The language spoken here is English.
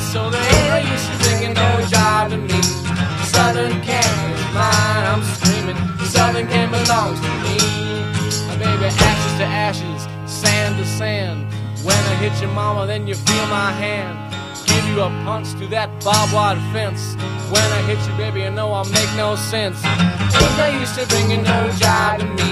so they ain't used to bringing no job to me. Southern can is mine, I'm screaming. Southern can belongs to me. Baby, ashes to ashes, sand to sand. When I hit your mama, then you feel my hand. Give you a punch through that barbed wire fence. When I hit you, baby, you know I'll make no sense. Ain't no use to bringing no job to me.